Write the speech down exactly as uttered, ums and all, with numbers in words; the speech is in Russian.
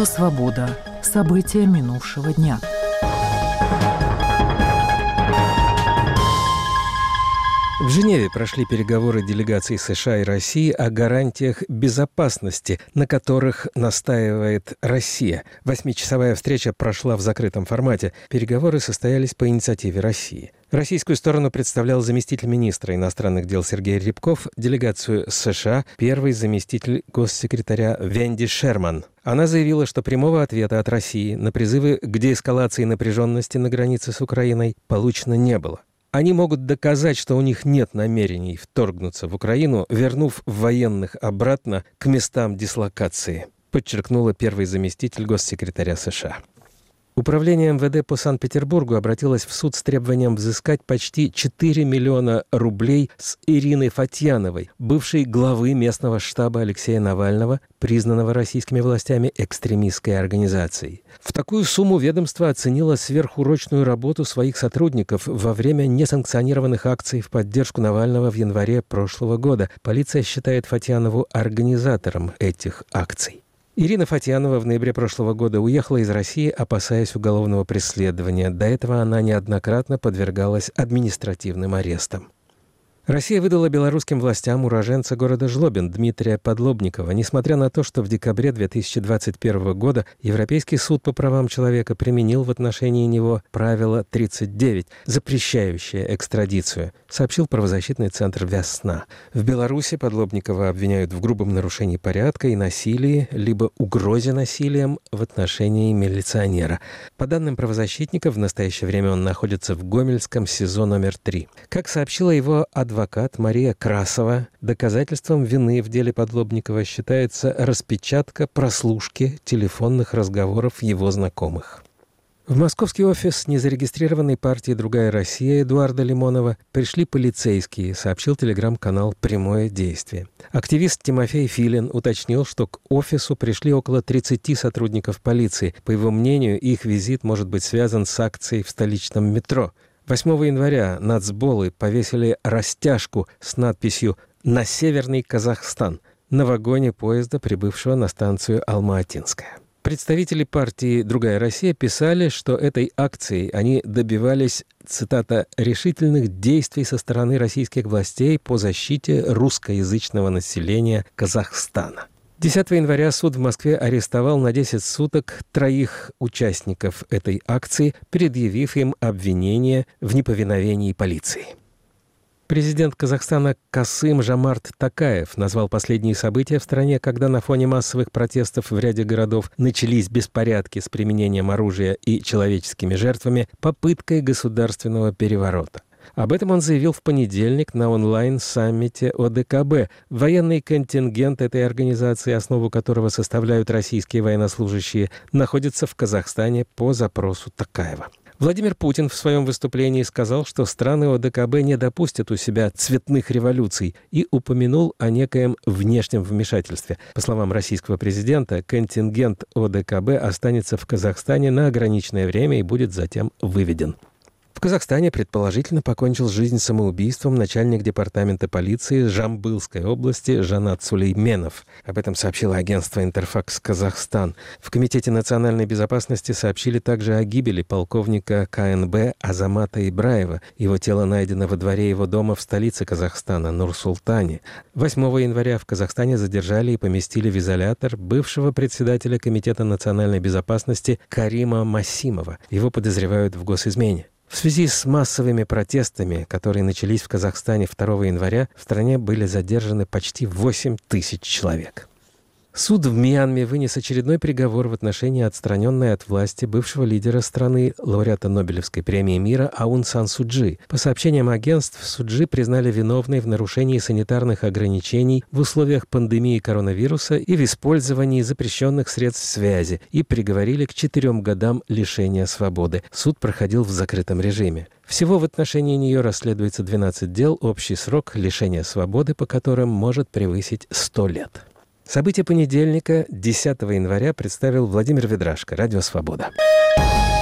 Радио «Свобода». События минувшего дня. В Женеве прошли переговоры делегаций США и России о гарантиях безопасности, на которых настаивает Россия. Восьмичасовая встреча прошла в закрытом формате. Переговоры состоялись по инициативе России. Российскую сторону представлял заместитель министра иностранных дел Сергей Рябков, делегацию США – первый заместитель госсекретаря Венди Шерман. Она заявила, что прямого ответа от России на призывы к деэскалации напряженности на границе с Украиной получено не было. Они могут доказать, что у них нет намерений вторгнуться в Украину, вернув военных обратно к местам дислокации, подчеркнула первый заместитель госсекретаря США. Управление эм вэ дэ по Санкт-Петербургу обратилось в суд с требованием взыскать почти четыре миллиона рублей с Ирины Фатьяновой, бывшей главы местного штаба Алексея Навального, признанного российскими властями экстремистской организацией. В такую сумму ведомство оценило сверхурочную работу своих сотрудников во время несанкционированных акций в поддержку Навального в январе прошлого года. Полиция считает Фатьянову организатором этих акций. Ирина Фатьянова в ноябре прошлого года уехала из России, опасаясь уголовного преследования. До этого она неоднократно подвергалась административным арестам. Россия выдала белорусским властям уроженца города Жлобин Дмитрия Подлобникова, несмотря на то, что в декабре две тысячи двадцать первого года Европейский суд по правам человека применил в отношении него правило тридцать девять, запрещающее экстрадицию, сообщил правозащитный центр «Весна». В Беларуси Подлобникова обвиняют в грубом нарушении порядка и насилии, либо угрозе насилием в отношении милиционера. По данным правозащитников, в настоящее время он находится в Гомельском СИЗО номер три. Как сообщила его адвокат, Адвокат Мария Красова, доказательством вины в деле Подлобникова считается распечатка прослушки телефонных разговоров его знакомых. В московский офис незарегистрированной партии «Другая Россия» Эдуарда Лимонова пришли полицейские, сообщил телеграм-канал «Прямое действие». Активист Тимофей Филин уточнил, что к офису пришли около тридцати сотрудников полиции. По его мнению, их визит может быть связан с акцией в столичном метро. восьмого января нацболы повесили растяжку с надписью «На Северный Казахстан» на вагоне поезда, прибывшего на станцию Алма-Атинская. Представители партии «Другая Россия» писали, что этой акцией они добивались, цитата, «решительных действий со стороны российских властей по защите русскоязычного населения Казахстана». десятого января суд в Москве арестовал на десять суток троих участников этой акции, предъявив им обвинение в неповиновении полиции. Президент Казахстана Касым-Жомарт Токаев назвал последние события в стране, когда на фоне массовых протестов в ряде городов начались беспорядки с применением оружия и человеческими жертвами, попыткой государственного переворота. Об этом он заявил в понедельник на онлайн-саммите о дэ ка бэ. Военный контингент этой организации, основу которого составляют российские военнослужащие, находится в Казахстане по запросу Токаева. Владимир Путин в своем выступлении сказал, что страны о дэ ка бэ не допустят у себя цветных революций и упомянул о некоем внешнем вмешательстве. По словам российского президента, контингент о дэ ка бэ останется в Казахстане на ограниченное время и будет затем выведен. В Казахстане предположительно покончил жизнь самоубийством начальник департамента полиции Жамбылской области Жанат Сулейменов. Об этом сообщило агентство «Интерфакс Казахстан». В Комитете национальной безопасности сообщили также о гибели полковника ка эн бэ Азамата Ибраева. Его тело найдено во дворе его дома в столице Казахстана, Нур-Султане. восьмого января в Казахстане задержали и поместили в изолятор бывшего председателя Комитета национальной безопасности Карима Масимова. Его подозревают в госизмене. В связи с массовыми протестами, которые начались в Казахстане второго января, в стране были задержаны почти восемь тысяч человек. Суд в Мьянме вынес очередной приговор в отношении отстраненной от власти бывшего лидера страны, лауреата Нобелевской премии мира Аун Сан Су Чжи. По сообщениям агентств, Су Чжи признали виновной в нарушении санитарных ограничений в условиях пандемии коронавируса и в использовании запрещенных средств связи и приговорили к четырем годам лишения свободы. Суд проходил в закрытом режиме. Всего в отношении нее расследуется двенадцать дел, общий срок лишения свободы по которым может превысить сто лет. События понедельника, десятого января, представил Владимир Ведрашко, Радио «Свобода».